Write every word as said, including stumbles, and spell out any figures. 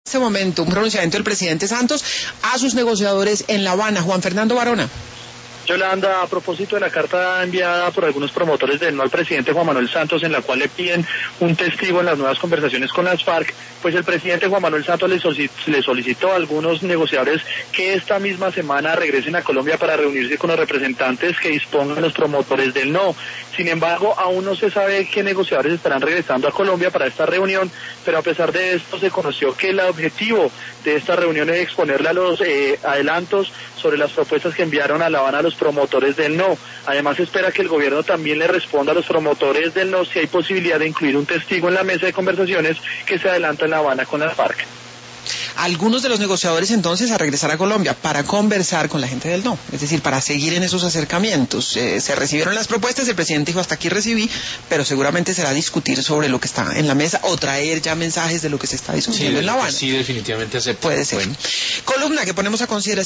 En este momento, un pronunciamiento del presidente Santos a sus negociadores en La Habana. Juan Fernando Barona. Yolanda, a propósito de la carta enviada por algunos promotores del no al presidente Juan Manuel Santos, en la cual le piden un testigo en las nuevas conversaciones con las FARC, pues el presidente Juan Manuel Santos le solicitó a algunos negociadores que esta misma semana regresen a Colombia para reunirse con los representantes que dispongan los promotores del no. Sin embargo, aún no se sabe qué negociadores estarán regresando a Colombia para esta reunión, pero a pesar de esto se conoció que el objetivo de esta reunión es exponerle a los eh, adelantos sobre las propuestas que enviaron a La Habana a los promotores del no. Además, se espera que el gobierno también le responda a los promotores del no si hay posibilidad de incluir un testigo en la mesa de conversaciones que se adelanta en La Habana con las FARC. Algunos de los negociadores entonces a regresar a Colombia para conversar con la gente del no, es decir, para seguir en esos acercamientos. Eh, se recibieron las propuestas, el presidente dijo hasta aquí recibí, pero seguramente será discutir sobre lo que está en la mesa o traer ya mensajes de lo que se está discutiendo sí, en La Habana. Sí, definitivamente acepto. Puede ser. Bueno. Columna que ponemos a consideración.